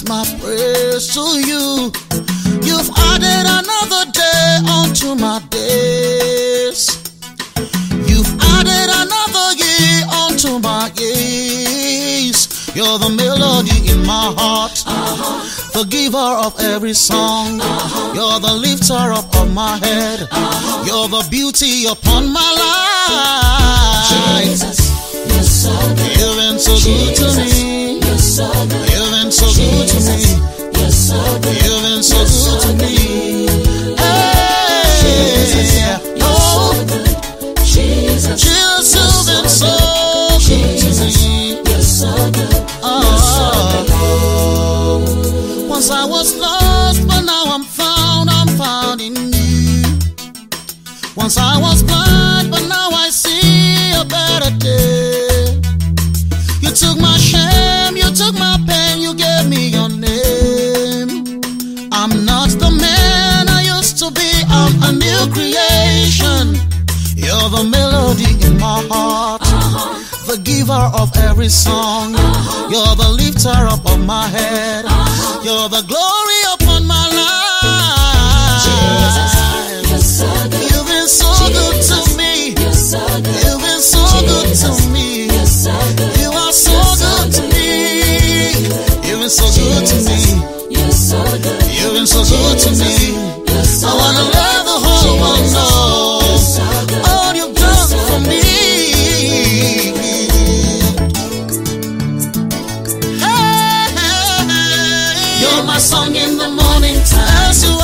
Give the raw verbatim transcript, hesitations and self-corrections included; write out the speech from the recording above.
lift my praise to you. You've added another day onto my days. You've added another year onto my years. You're the melody in my heart, uh-huh. the giver of every song. Uh-huh. You're the lifter up of my head. Uh-huh. You're the beauty upon my life. Jesus, you're so good. You've been so Jesus, good to me. You're so good. You've been so Jesus, good to me. You're so good. You've been so you're good so to me. Hey, Jesus, you're oh, so good. Jesus, Jesus, you've been so good Jesus, to me. You're so good. Oh, once I was lost, but now I'm found. I'm found in you. Once I was blind, but now I see a better day. You took my shame, you took my pain, you gave me your name. I'm not the man I used to be, I'm a new creation. You're the melody in my heart, uh-huh. the giver of every song. Uh-huh. You're the lifter up of my head. Uh-huh. You're the glory upon my life. Jesus, you're so good. You've been so Jesus, good to me. You're so good. You've been so Jesus, good to me. You're so good. You are so You're good so to me. You've been so good to Jesus, me. You're so good. You've been so good to me. You're so I wanna good. let the whole world know You're so good. all you've done so for me. Hey, hey, hey. You're my song in the morning time. Yes, you